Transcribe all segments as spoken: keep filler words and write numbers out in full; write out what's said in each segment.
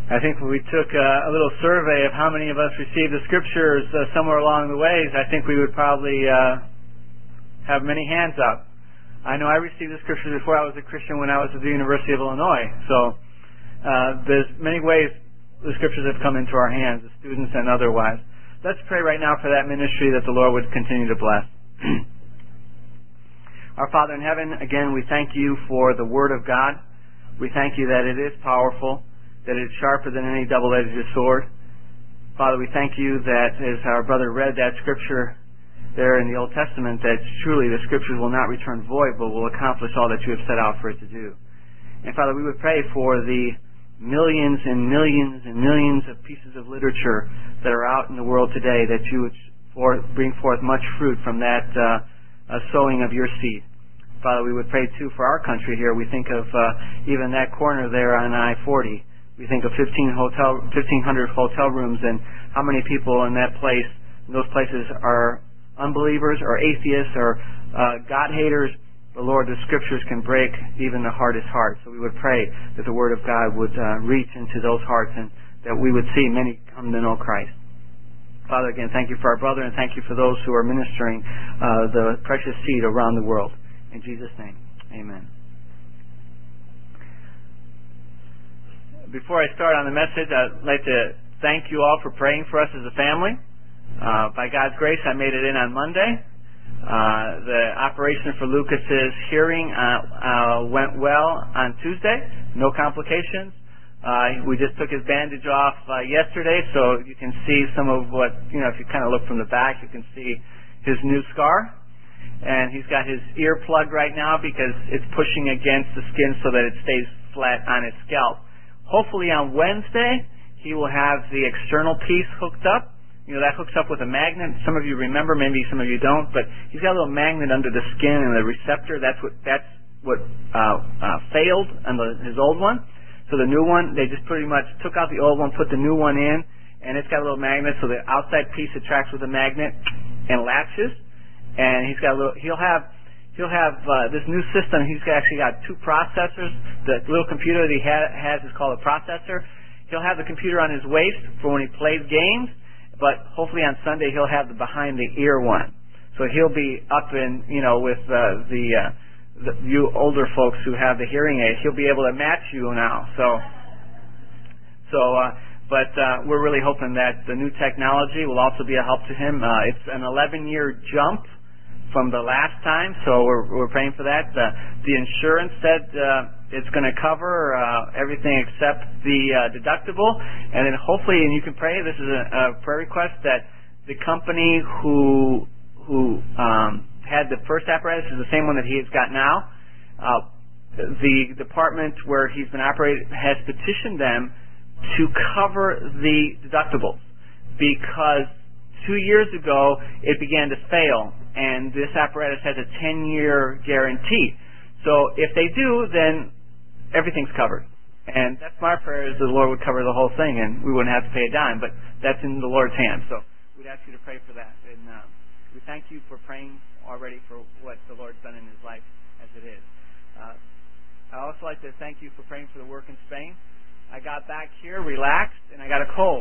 I think if we took uh, a little survey of how many of us received the Scriptures uh, somewhere along the ways, I think we would probably uh, have many hands up. I know I received the Scriptures before I was a Christian when I was at the University of Illinois. So uh, there's many ways the Scriptures have come into our hands, as students and otherwise. Let's pray right now for that ministry that the Lord would continue to bless. Our Father in heaven, again, we thank you for the Word of God. We thank you that it is powerful, that it's sharper than any double-edged sword. Father, we thank you that as our brother read that Scripture there in the Old Testament, that truly the Scriptures will not return void, but will accomplish all that you have set out for it to do. And Father, we would pray for the millions and millions and millions of pieces of literature that are out in the world today, that you would for, bring forth much fruit from that uh, uh, sowing of your seed. Father, we would pray too for our country here. We think of uh, even that corner there on I forty. We think of fifteen hotel, fifteen hundred hotel rooms, and how many people in that place, in those places, are unbelievers or atheists or uh, God haters. But Lord, the Scriptures can break even the hardest heart. So we would pray that the Word of God would uh, reach into those hearts and that we would see many come to know Christ. Father, again, thank you for our brother, and thank you for those who are ministering uh, the precious seed around the world. In Jesus' name, amen. Before I start on the message, I'd like to thank you all for praying for us as a family. Uh, by God's grace, I made it in on Monday. Uh, the operation for Lucas's hearing uh, uh, went well on Tuesday. No complications. Uh, we just took his bandage off uh, yesterday, so you can see some of what, you know, if you kind of look from the back, you can see his new scar. And he's got his ear plugged right now because it's pushing against the skin so that it stays flat on his scalp. Hopefully on Wednesday, he will have the external piece hooked up. You know, that hooks up with a magnet. Some of you remember, maybe some of you don't, but he's got a little magnet under the skin and the receptor. That's what that's what uh, uh, failed on the, his old one. So the new one, they just pretty much took out the old one, put the new one in, and it's got a little magnet, so the outside piece attracts with the magnet and latches. And he's got a little, he'll have He'll have uh, this new system. He's actually got two processors. The little computer that he ha- has is called a processor. He'll have the computer on his waist for when he plays games, but hopefully on Sunday he'll have the behind-the-ear one. So he'll be up in, you know, with uh, the, uh, the you older folks who have the hearing aid. He'll be able to match you now. So, so, uh, but uh, we're really hoping that the new technology will also be a help to him. Uh, it's an eleven-year jump from the last time, so we're, we're praying for that. Uh, the insurance said uh, it's going to cover uh, everything except the uh, deductible, and then hopefully, and you can pray, this is a, a prayer request, that the company who who um, had the first apparatus is the same one that he has got now. Uh, the department where he's been operating has petitioned them to cover the deductibles because two years ago it began to fail, and this apparatus has a ten-year guarantee. So if they do, then everything's covered. And that's my prayer, is the Lord would cover the whole thing, and we wouldn't have to pay a dime. But that's in the Lord's hands. So we'd ask you to pray for that. And uh, we thank you for praying already for what the Lord's done in his life as it is. Uh, I'd also like to thank you for praying for the work in Spain. I got back here relaxed, and I got a cold.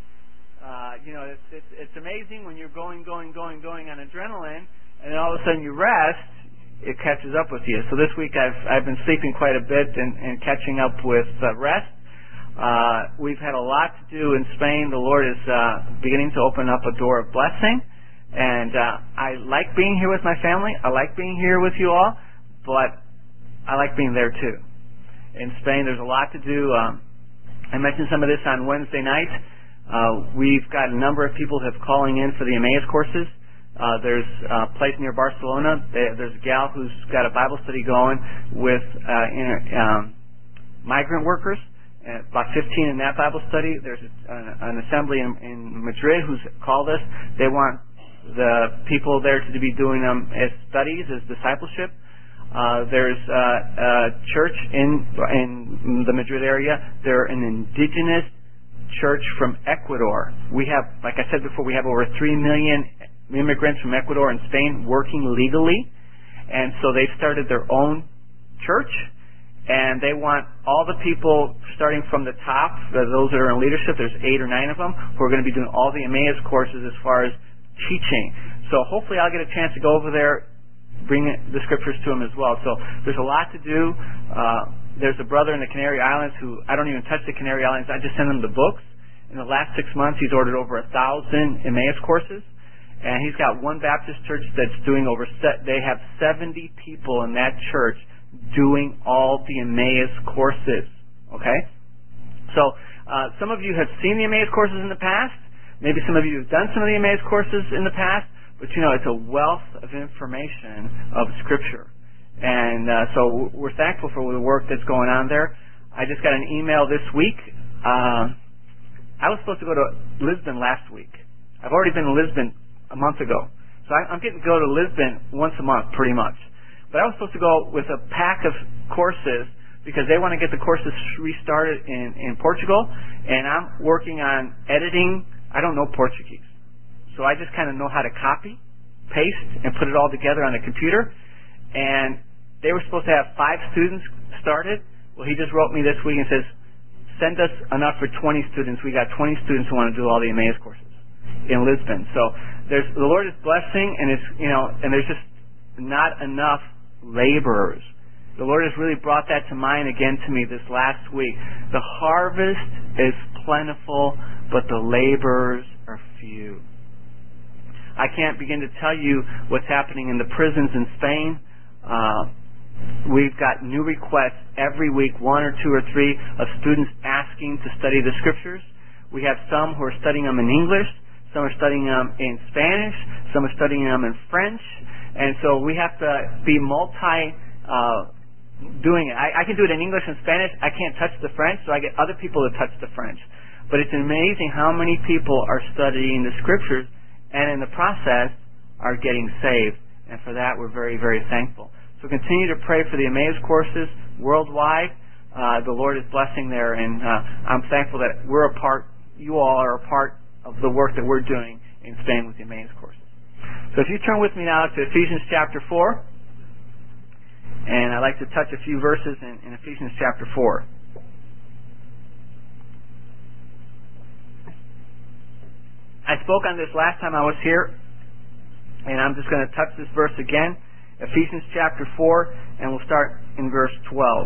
Uh, you know, it's, it's, it's amazing when you're going, going, going, going on adrenaline, and then all of a sudden you rest, it catches up with you. So this week I've I've been sleeping quite a bit and, and catching up with uh, rest. Uh, we've had a lot to do in Spain. The Lord is uh, beginning to open up a door of blessing, and uh, I like being here with my family. I like being here with you all, but I like being there too. In Spain, there's a lot to do. Um, I mentioned some of this on Wednesday night. Uh, we've got a number of people who have calling in for the Emmaus courses. Uh, there's a place near Barcelona. There's a gal who's got a Bible study going with uh, inter, um, migrant workers, uh, about fifteen in that Bible study. There's a, an assembly in, in Madrid who's called us. They want the people there to be doing them as studies, as discipleship. Uh, there's uh, a church in in the Madrid area. They're an indigenous church from Ecuador. We have, like I said before, we have over three million immigrants from Ecuador and Spain working legally, and so they've started their own church, and they want all the people starting from the top, those that are in leadership, there's eight or nine of them, who are going to be doing all the Emmaus courses as far as teaching. So hopefully I'll get a chance to go over there, bring the scriptures to them as well. So there's a lot to do. Uh, there's a brother in the Canary Islands who, I don't even touch the Canary Islands, I just send him the books. In the last six months, he's ordered over a thousand Emmaus courses. And he's got one Baptist church that's doing over, se- they have seventy people in that church doing all the Emmaus courses. Okay? So, uh, some of you have seen the Emmaus courses in the past. Maybe some of you have done some of the Emmaus courses in the past. But you know, it's a wealth of information of Scripture. And uh, so we're thankful for the work that's going on there. I just got an email this week. Uh, I was supposed to go to Lisbon last week. I've already been to Lisbon a month ago. So I, I'm getting to go to Lisbon once a month, pretty much. But I was supposed to go with a pack of courses because they want to get the courses restarted in, in Portugal. And I'm working on editing. I don't know Portuguese. So I just kind of know how to copy, paste, and put it all together on a computer. And they were supposed to have five students started. Well, he just wrote me this week and says, send us enough for twenty students. We got twenty students who want to do all the Emmaus courses in Lisbon. So there's, the Lord is blessing, and it's, you know, and there's just not enough laborers. The Lord has really brought that to mind again to me this last week. The harvest is plentiful, but the laborers are few. I can't begin to tell you what's happening in the prisons in Spain. Uh, we've got new requests every week, one or two or three, of students asking to study the Scriptures. We have some who are studying them in English, some are studying them in Spanish, some are studying them in French, and so we have to be multi uh, doing it. I, I can do it in English and Spanish. I can't touch the French, so I get other people to touch the French. But it's amazing how many people are studying the Scriptures and in the process are getting saved. And for that, we're very, very thankful. So continue to pray for the Emmaus courses worldwide. Uh, the Lord is blessing there, and uh, I'm thankful that we're a part, you all are a part of the work that we're doing in Spain with the Emmaus courses. So if you turn with me now to Ephesians chapter four, and I'd like to touch a few verses in, in Ephesians chapter four. I spoke on this last time I was here, and I'm just going to touch this verse again. Ephesians chapter four, and we'll start in verse twelve.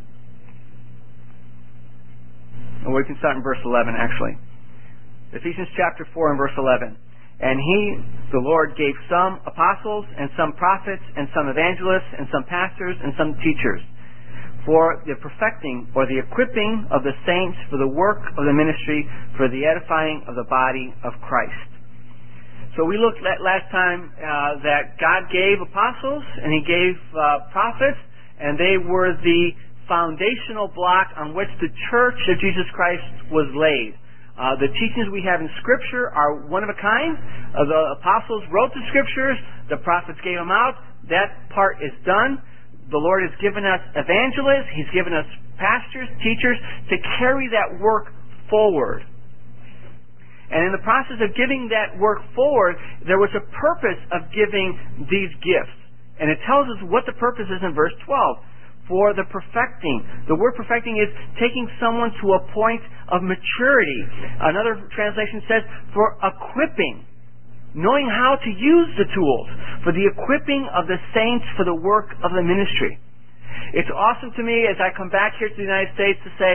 Or we can start in verse eleven, actually. Ephesians chapter four and verse eleven. And he, the Lord, gave some apostles, and some prophets, and some evangelists, and some pastors, and some teachers, for the perfecting or the equipping of the saints for the work of the ministry, for the edifying of the body of Christ. So we looked at last time uh, that God gave apostles and He gave uh, prophets, and they were the foundational block on which the church of Jesus Christ was laid. Uh, the teachings we have in Scripture are one of a kind. Uh, the apostles wrote the Scriptures. The prophets gave them out. That part is done. The Lord has given us evangelists. He's given us pastors, teachers, to carry that work forward. And in the process of giving that work forward, there was a purpose of giving these gifts. And it tells us what the purpose is in verse twelve. For the perfecting. The word perfecting is taking someone to a point of maturity. Another translation says for equipping. Knowing how to use the tools. For the equipping of the saints for the work of the ministry. It's awesome to me as I come back here to the United States to say,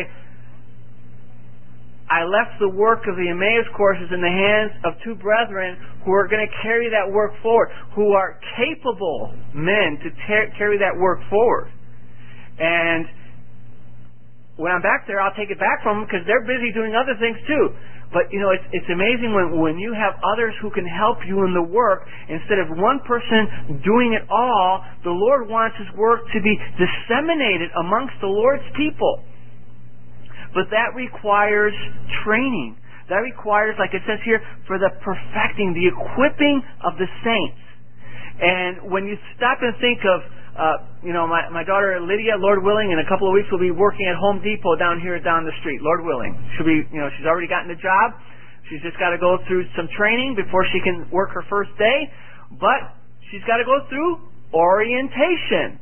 I left the work of the Emmaus courses in the hands of two brethren who are going to carry that work forward, who are capable men to ter- carry that work forward. And when I'm back there, I'll take it back from them because they're busy doing other things too. But, you know, it's, it's amazing when, when you have others who can help you in the work instead of one person doing it all. The Lord wants His work to be disseminated amongst the Lord's people. But that requires training. That requires, like it says here, for the perfecting, the equipping of the saints. And when you stop and think of, uh, you know, my, my daughter Lydia, Lord willing, in a couple of weeks will be working at Home Depot down here down the street, Lord willing. She'll be, you know, she's already gotten the job. She's just got to go through some training before she can work her first day. But she's got to go through orientation.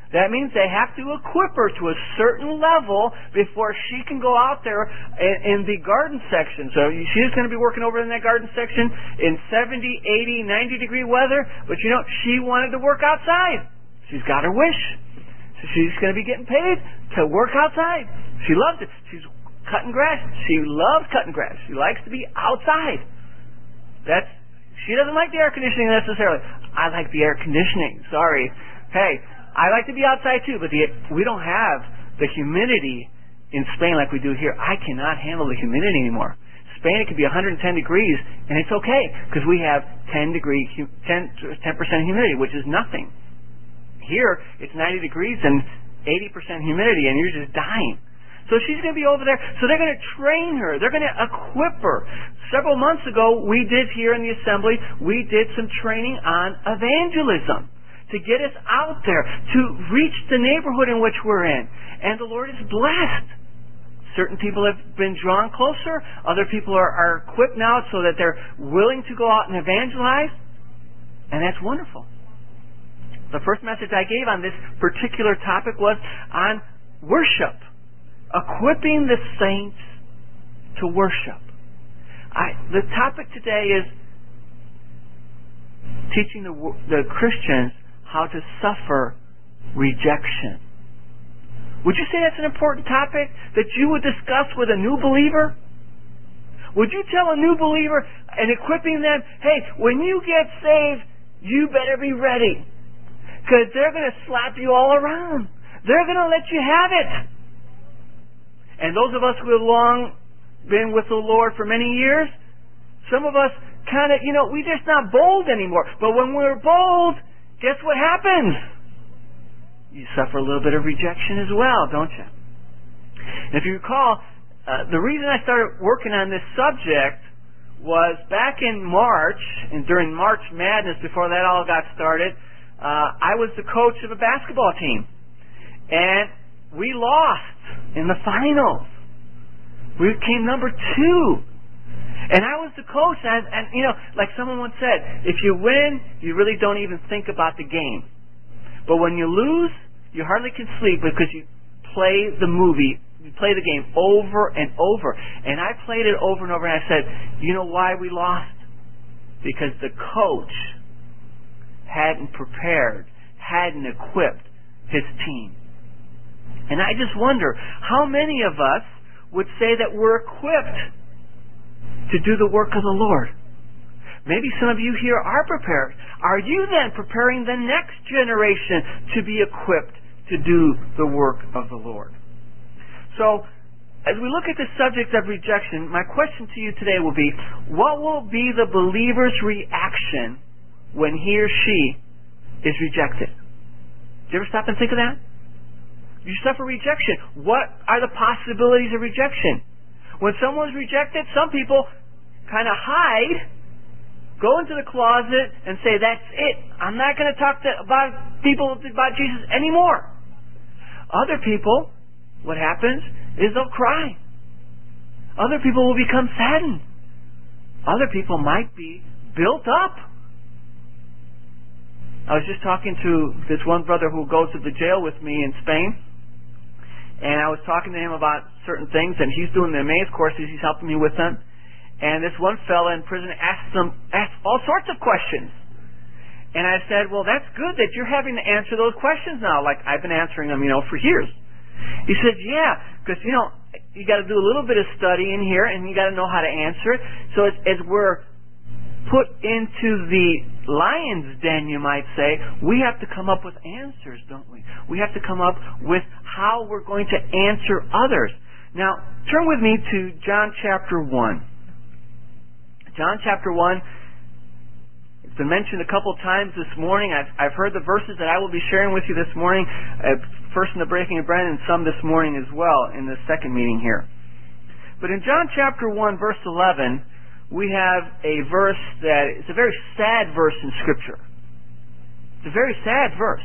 That means they have to equip her to a certain level before she can go out there in, in the garden section. So she's going to be working over in that garden section in seventy, eighty, ninety degree weather, but you know, she wanted to work outside. She's got her wish. So she's going to be getting paid to work outside. She loves it. She's cutting grass. She loves cutting grass. She likes to be outside. That's, she doesn't like the air conditioning necessarily. I like the air conditioning. Sorry. Hey, I like to be outside too, but the, we don't have the humidity in Spain like we do here. I cannot handle the humidity anymore. Spain, it can be one hundred ten degrees, and it's okay because we have ten degree, ten percent humidity, which is nothing. Here, it's ninety degrees and eighty percent humidity, and you're just dying. So she's going to be over there. So they're going to train her. They're going to equip her. Several months ago, we did here in the assembly, we did some training on evangelism, to get us out there, to reach the neighborhood in which we're in. And the Lord is blessed. Certain people have been drawn closer. Other people are, are equipped now so that they're willing to go out and evangelize. And that's wonderful. The first message I gave on this particular topic was on worship. Equipping the saints to worship. I, the topic today is teaching the, the Christians how to suffer rejection. Would you say that's an important topic that you would discuss with a new believer? Would you tell a new believer and equipping them, hey, when you get saved, you better be ready, because they're going to slap you all around. They're going to let you have it. And those of us who have long been with the Lord for many years, some of us kind of, you know, we're just not bold anymore. But when we're bold, guess what happens? You suffer a little bit of rejection as well, don't you? And if you recall, uh, the reason I started working on this subject was back in March, and during March Madness, before that all got started, uh, I was the coach of a basketball team. And we lost in the finals. We came number two. And I was the coach, and, and you know, like someone once said, if you win, you really don't even think about the game. But when you lose, you hardly can sleep because you play the movie, you play the game over and over. And I played it over and over, and I said, you know why we lost? Because the coach hadn't prepared, hadn't equipped his team. And I just wonder, how many of us would say that we're equipped to do the work of the Lord? Maybe some of you here are prepared. Are you then preparing the next generation to be equipped to do the work of the Lord? So, as we look at the subject of rejection, my question to you today will be, what will be the believer's reaction when he or she is rejected? Do you ever stop and think of that? You suffer rejection. What are the possibilities of rejection? When someone's rejected, some people kind of hide, go into the closet and say, that's it. I'm not going to talk to about people about Jesus anymore. Other people, what happens is they'll cry. Other people will become saddened. Other people might be built up. I was just talking to this one brother who goes to the jail with me in Spain. And I was talking to him about certain things, and he's doing the Emmaus courses. He's helping me with them. And this one fella in prison asked them asked all sorts of questions. And I said, well, that's good that you're having to answer those questions now, like I've been answering them, you know, for years. He said, yeah, because, you know, you got to do a little bit of study in here, and you got to know how to answer it. So as, as we're put into the lion's den, you might say, we have to come up with answers, don't we? We have to come up with how we're going to answer others. Now, turn with me to John chapter one. John chapter one, it's been mentioned a couple times this morning. I've, I've heard the verses that I will be sharing with you this morning, uh, first in the breaking of bread and some this morning as well in the second meeting here. But in John chapter one, verse eleven, we have a verse that is a very sad verse in Scripture. It's a very sad verse.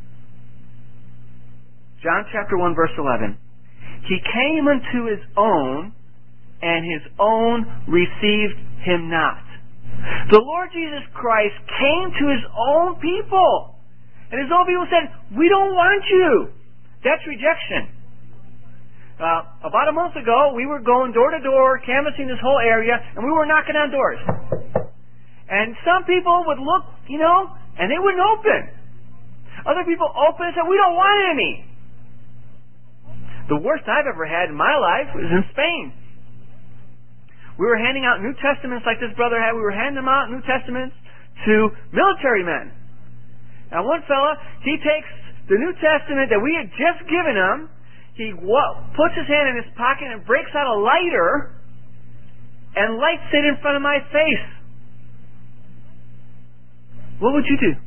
John chapter one, verse eleven. He came unto his own, and his own received him not. The Lord Jesus Christ came to his own people. And his own people said, we don't want you. That's rejection. Uh, about a month ago, we were going door to door, canvassing this whole area, and we were knocking on doors. And some people would look, you know, and they wouldn't open. Other people opened and said, we don't want any. The worst I've ever had in my life was in Spain. We were handing out New Testaments like this brother had. We were handing them out, New Testaments, to military men. Now one fella, he takes the New Testament that we had just given him, he wa- puts his hand in his pocket and breaks out a lighter and lights it in front of my face. What would you do?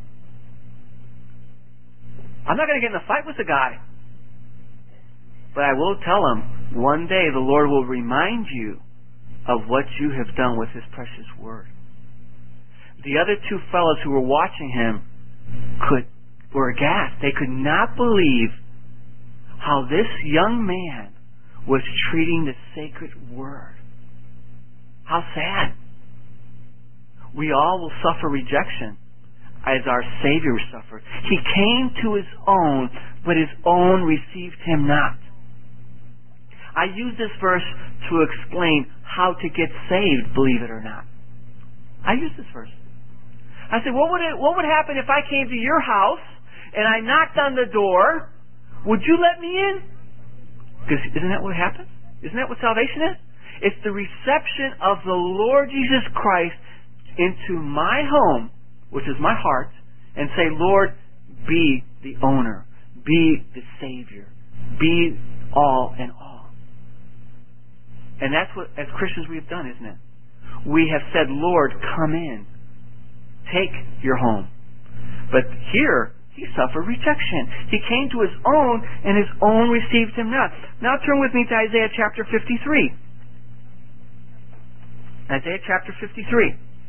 I'm not going to get in a fight with the guy. But I will tell him, one day the Lord will remind you of what you have done with His precious Word. The other two fellows who were watching him could were aghast. They could not believe how this young man was treating the sacred Word. How sad. We all will suffer rejection as our Savior suffered. He came to His own, but His own received Him not. I use this verse to explain how to get saved, believe it or not. I use this verse. I said, what would it, what would happen if I came to your house and I knocked on the door? Would you let me in? Because isn't that what happens? Isn't that what salvation is? It's the reception of the Lord Jesus Christ into my home, which is my heart, and say, Lord, be the owner, be the Savior, be all and all. And that's what, as Christians, we've done, isn't it? We have said, Lord, come in. Take your home. But here, He suffered rejection. He came to His own, and His own received Him not. Now turn with me to Isaiah chapter fifty-three. Isaiah chapter fifty-three.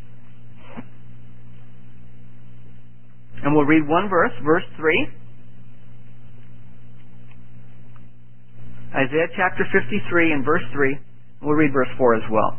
And we'll read one verse, verse three. Isaiah chapter fifty-three and verse three. We'll read verse four as well.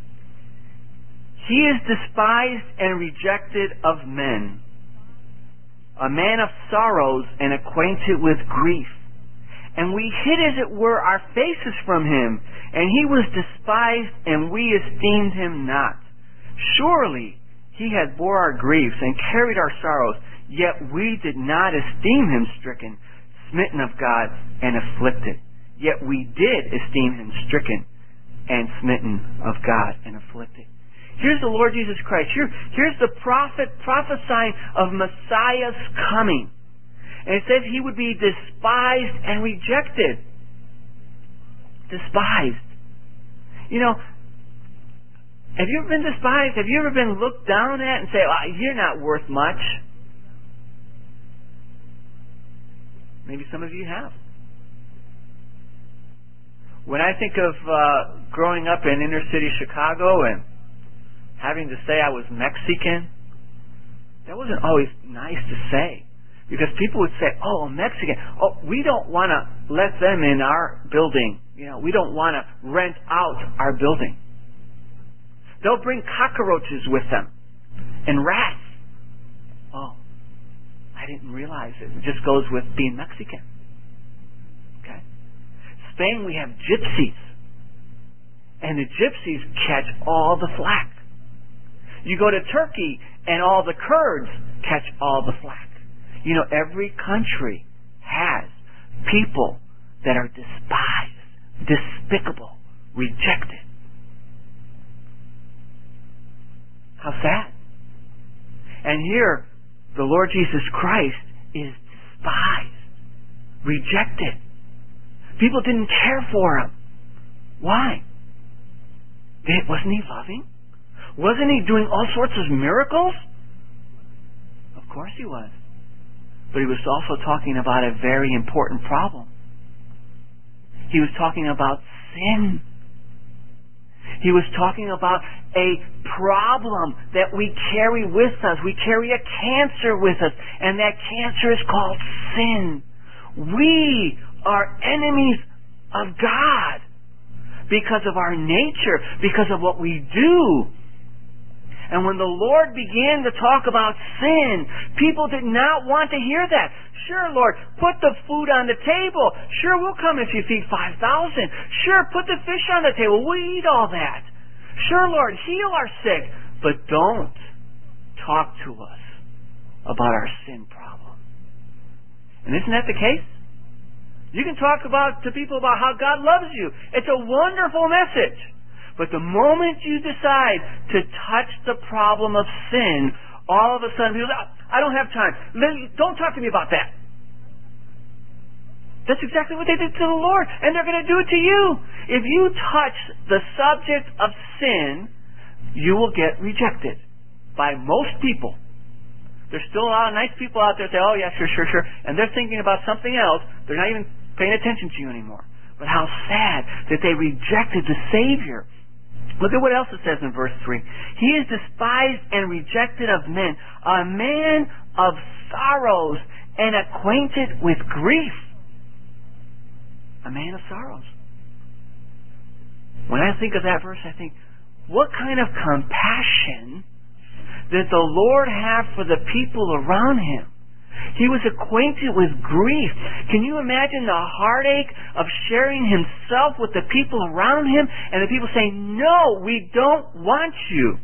He is despised and rejected of men, a man of sorrows and acquainted with grief. And we hid, as it were, our faces from Him, and He was despised, and we esteemed Him not. Surely He had bore our griefs and carried our sorrows, yet we did not esteem Him stricken, smitten of God, and afflicted. Yet we did esteem Him stricken and smitten of God and afflicted. Here's the Lord Jesus Christ. Here, here's the prophet prophesying of Messiah's coming. And it says He would be despised and rejected. Despised. You know, have you ever been despised? Have you ever been looked down at and say, oh, you're not worth much? Maybe some of you have. When I think of uh, growing up in inner city Chicago and having to say I was Mexican, that wasn't always nice to say. Because people would say, oh, Mexican. Oh, we don't want to let them in our building. You know, we don't want to rent out our building. They'll bring cockroaches with them and rats. Oh, I didn't realize it. It just goes with being Mexican. Okay. Spain, we have gypsies. And the gypsies catch all the flack. You go to Turkey and all the Kurds catch all the flack. You know, every country has people that are despised, despicable, rejected. How sad. And here, the Lord Jesus Christ is despised, rejected. People didn't care for Him. Why? Wasn't He loving? Wasn't He doing all sorts of miracles? Of course He was. But He was also talking about a very important problem. He was talking about sin. He was talking about a problem that we carry with us. We carry a cancer with us, and that cancer is called sin. We are enemies of God because of our nature, because of what we do. And when the Lord began to talk about sin, people did not want to hear that. Sure, Lord, put the food on the table. Sure, we'll come if you feed five thousand. Sure, put the fish on the table. We'll eat all that. Sure, Lord, heal our sick. But don't talk to us about our sin problem. And isn't that the case? You can talk about to people about how God loves you. It's a wonderful message. But the moment you decide to touch the problem of sin, all of a sudden people say, oh, I don't have time. Don't talk to me about that. That's exactly what they did to the Lord. And they're going to do it to you. If you touch the subject of sin, you will get rejected by most people. There's still a lot of nice people out there that say, oh yeah, sure, sure, sure. And they're thinking about something else. They're not even paying attention to you anymore. But how sad that they rejected the Savior. Look at what else it says in verse three. He is despised and rejected of men, a man of sorrows and acquainted with grief. A man of sorrows. When I think of that verse, I think, what kind of compassion did the Lord have for the people around Him? He was acquainted with grief. Can you imagine the heartache of sharing Himself with the people around Him and the people saying, no, we don't want you?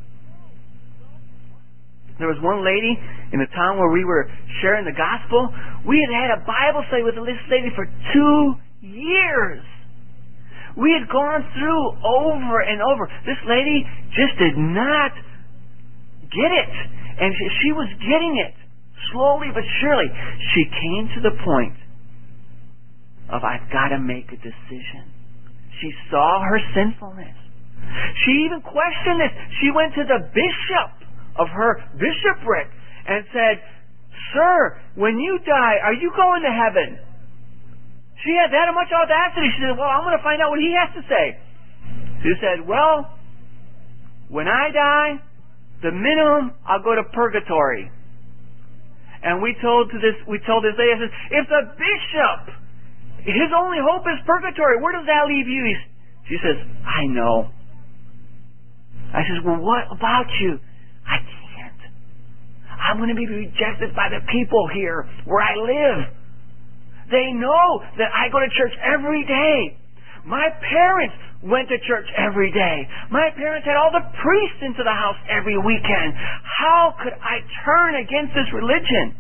There was one lady in the town where we were sharing the gospel. We had had a Bible study with this lady for two years. We had gone through over and over. This lady just did not get it. And she, she was getting it. Slowly but surely, she came to the point of, I've got to make a decision. She saw her sinfulness. She even questioned this. She went to the bishop of her bishopric and said, sir, when you die, are you going to heaven? She had that much audacity. She said, well, I'm going to find out what he has to say. She said, well, when I die, the minimum, I'll go to purgatory. And we told to this, we told this lady, I said, if the bishop, his only hope is purgatory, where does that leave you? He's, she says, I know. I says, well, what about you? I can't. I'm going to be rejected by the people here where I live. They know that I go to church every day. My parents went to church every day. My parents had all the priests into the house every weekend. How could I turn against this religion?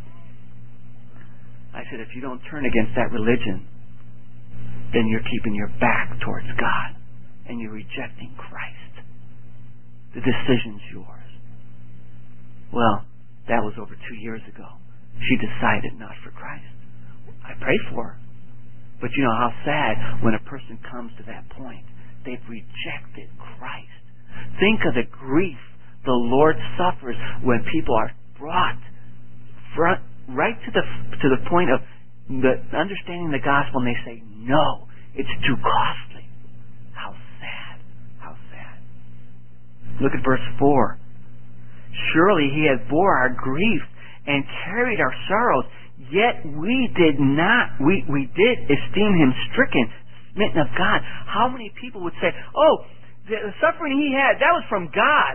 I said, if you don't turn against that religion, then you're keeping your back towards God and you're rejecting Christ. The decision's yours. Well, that was over two years ago. She decided not for Christ. I prayed for her. But you know how sad when a person comes to that point. They've rejected Christ. Think of the grief the Lord suffers when people are brought front, right to the to the point of the, understanding the gospel and they say, no, it's too costly. How sad. How sad. Look at verse four. Surely He has bore our grief and carried our sorrows, yet we did not, we, we did esteem Him stricken, smitten of God. How many people would say, oh, the suffering He had, that was from God.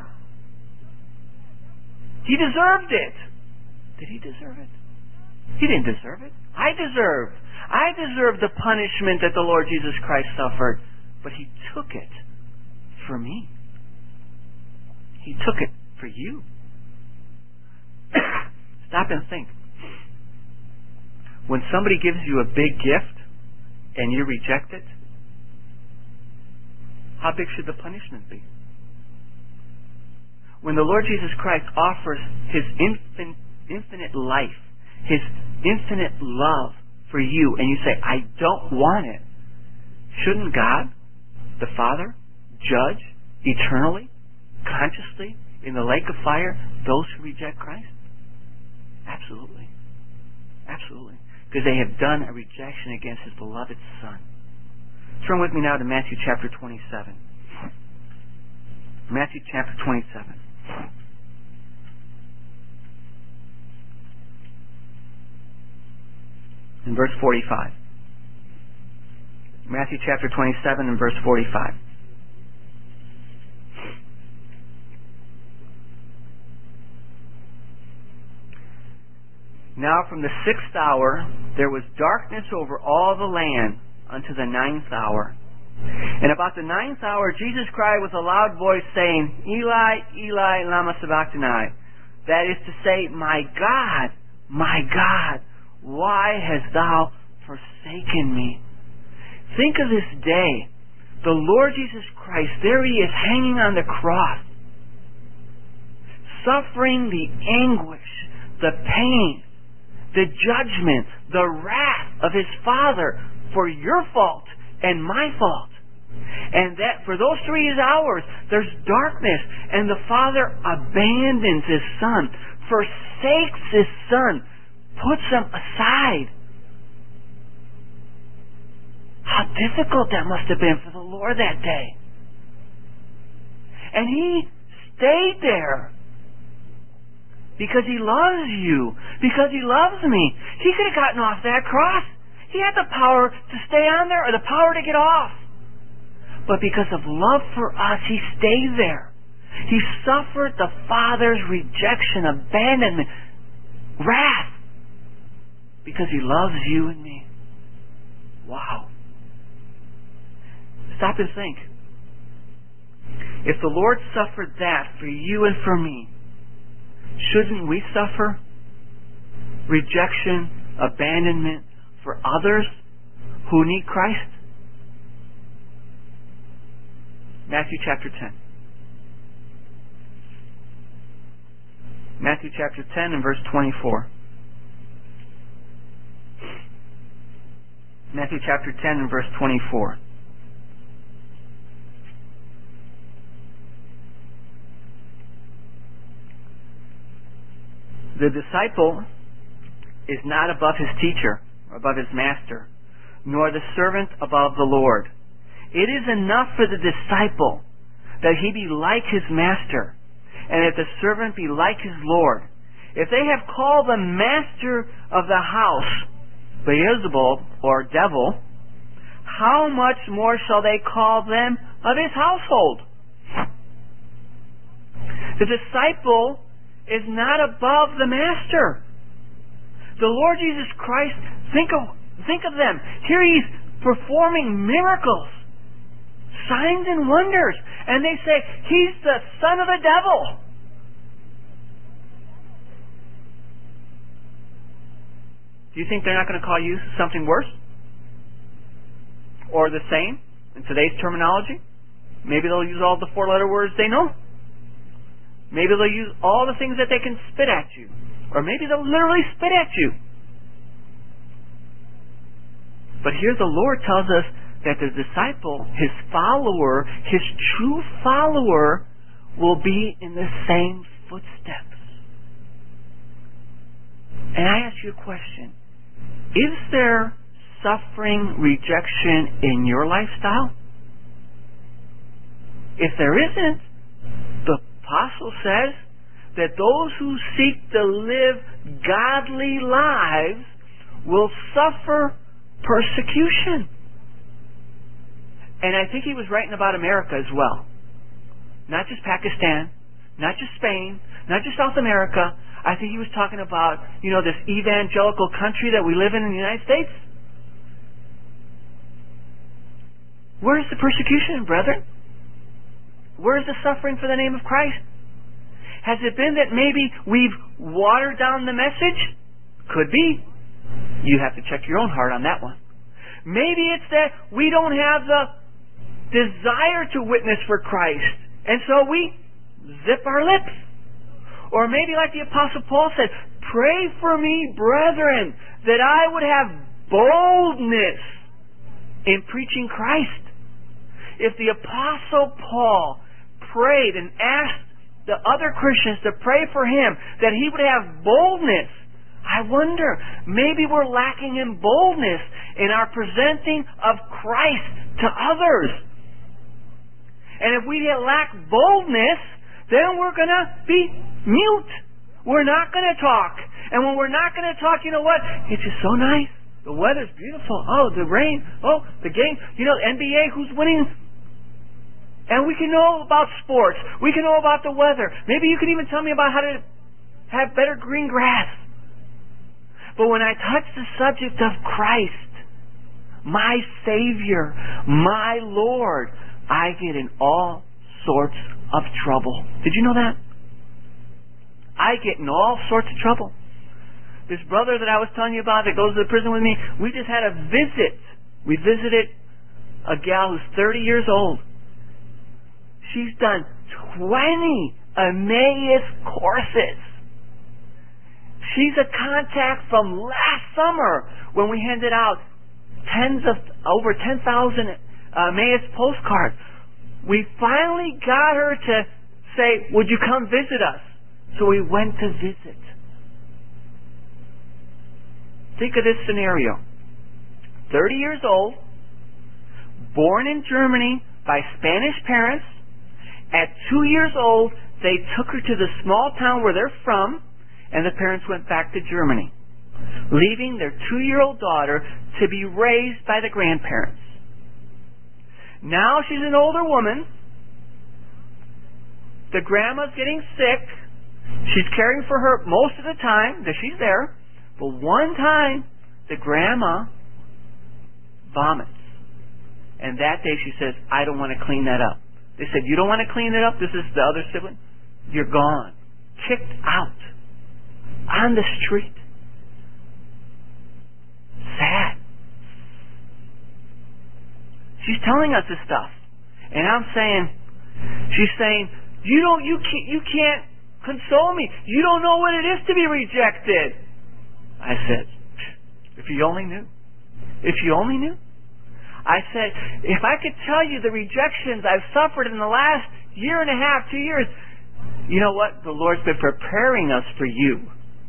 He deserved it. Did He deserve it? He didn't deserve it. I deserved. I deserved the punishment that the Lord Jesus Christ suffered. But He took it for me. He took it for you. Stop and think. When somebody gives you a big gift and you reject it, how big should the punishment be? When the Lord Jesus Christ offers His infin- infinite life, His infinite love for you, and you say, I don't want it, shouldn't God, the Father, judge eternally, consciously, in the lake of fire, those who reject Christ? Absolutely. Absolutely. Because they have done a rejection against His beloved Son. Turn with me now to Matthew chapter twenty-seven. Matthew chapter twenty-seven. In verse forty-five. Matthew chapter twenty-seven and verse forty-five. Now from the sixth hour there was darkness over all the land unto the ninth hour. And about the ninth hour Jesus cried with a loud voice, saying, Eli, Eli, lama sabachthani. That is to say, My God, my God, why hast thou forsaken me? Think of this day. The Lord Jesus Christ, there He is hanging on the cross, suffering the anguish, the pain, the judgment, the wrath of His Father for your fault and my fault. And that for those three hours, there's darkness, and the Father abandons His Son, forsakes His Son, puts Him aside. How difficult that must have been for the Lord that day. And He stayed there because He loves you, because He loves me. He could have gotten off that cross. He had the power to stay on there or the power to get off. But because of love for us, He stayed there. He suffered the Father's rejection, abandonment, wrath, because He loves you and me. Wow. Stop and think. If the Lord suffered that for you and for me, shouldn't we suffer rejection, abandonment for others who need Christ? Matthew chapter ten. Matthew chapter ten and verse twenty-four. Matthew chapter ten and verse twenty-four. The disciple is not above his teacher, or above his master, nor the servant above the Lord. It is enough for the disciple that he be like his master, and that the servant be like his Lord. If they have called the master of the house Beelzebul, or devil, how much more shall they call them of his household? The disciple is not above the master. The Lord Jesus Christ, think of think of them. Here He's performing miracles, signs and wonders, and they say He's the son of the devil. Do you think they're not going to call you something worse? Or the same in today's terminology? Maybe they'll use all the four-letter words they know. Maybe they'll use all the things that they can spit at you. Or maybe they'll literally spit at you. But here the Lord tells us that the disciple, His follower, His true follower, will be in the same footsteps. And I ask you a question. Is there suffering, rejection in your lifestyle? If there isn't, the Apostle says that those who seek to live godly lives will suffer persecution. And I think he was writing about America as well. Not just Pakistan, not just Spain, not just South America. I think he was talking about, you know, this evangelical country that we live in in the United States. Where's the persecution, brethren? Where's the suffering for the name of Christ? Has it been that maybe we've watered down the message? Could be. You have to check your own heart on that one. Maybe it's that we don't have the desire to witness for Christ, and so we zip our lips. Or maybe like the Apostle Paul said, pray for me, brethren, that I would have boldness in preaching Christ. If the Apostle Paul prayed and asked the other Christians to pray for him that he would have boldness, I wonder, maybe we're lacking in boldness in our presenting of Christ to others. And if we lack boldness, then we're going to be mute. We're not going to talk. And when we're not going to talk, you know what? It's just so nice. The weather's beautiful. Oh, the rain. Oh, the game. You know, N B A, who's winning? And we can know about sports. We can know about the weather. Maybe you can even tell me about how to have better green grass. But when I touch the subject of Christ, my Savior, my Lord, I get in all sorts of trouble. Did you know that? I get in all sorts of trouble. This brother that I was telling you about that goes to the prison with me, we just had a visit. We visited a gal who's thirty years old. She's done twenty Emmaus courses. She's a contact from last summer when we handed out tens of, over ten thousand Emmaus postcards. We finally got her to say, would you come visit us? So we went to visit. Think of this scenario. thirty years old, born in Germany by Spanish parents. At two years old, they took her to the small town where they're from, and the parents went back to Germany, leaving their two-year-old daughter to be raised by the grandparents. Now she's an older woman. The grandma's getting sick. She's caring for her most of the time that she's there. But one time, the grandma vomits. And that day she says, I don't want to clean that up. They said, you don't want to clean it up? This is the other sibling? You're gone. Kicked out. On the street. Sad. She's telling us this stuff. And I'm saying, she's saying, you don't, you can't, you can't console me. You don't know what it is to be rejected. I said, if you only knew. If you only knew. I said, if I could tell you the rejections I've suffered in the last year and a half, two years, you know what? The Lord's been preparing us for you.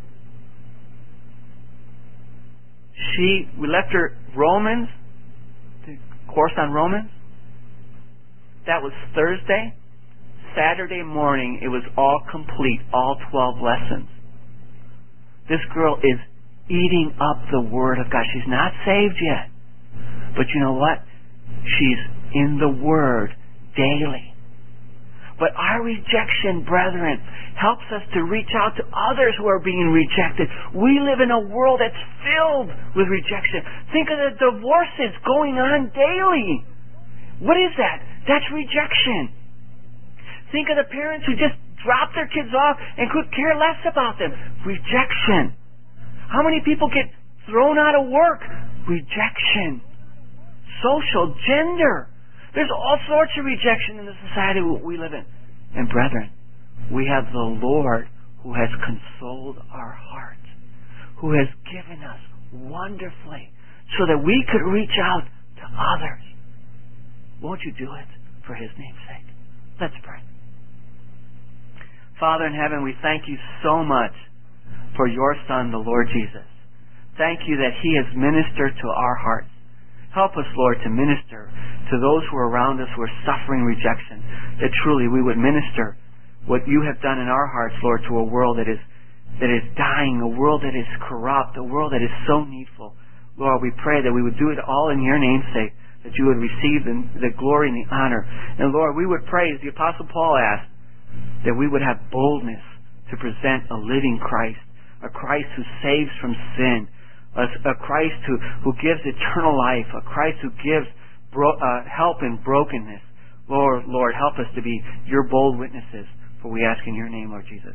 She, we left her Romans, the course on Romans. That was Thursday. Saturday morning, it was all complete, all twelve lessons. This girl is eating up the Word of God. She's not saved yet. But you know what? She's in the Word daily. But our rejection, brethren, helps us to reach out to others who are being rejected. We live in a world that's filled with rejection. Think of the divorces going on daily. What is that? That's rejection. Think of the parents who just drop their kids off and could care less about them. Rejection. How many people get thrown out of work? Rejection. Social, gender. There's all sorts of rejection in the society we live in. And brethren, we have the Lord who has consoled our hearts, who has given us wonderfully so that we could reach out to others. Won't you do it for His name's sake? Let's pray. Father in heaven, we thank you so much for your Son, the Lord Jesus. Thank you that He has ministered to our hearts. Help us, Lord, to minister to those who are around us who are suffering rejection, that truly we would minister what you have done in our hearts, Lord, to a world that is that is dying, a world that is corrupt, a world that is so needful. Lord, we pray that we would do it all in your name's sake, that you would receive the, the glory and the honor. And Lord, we would pray, as the Apostle Paul asked, that we would have boldness to present a living Christ, a Christ who saves from sin, a, a Christ who, who gives eternal life, a Christ who gives bro, uh, help in brokenness. Lord, Lord, help us to be your bold witnesses, for we ask in your name, Lord Jesus.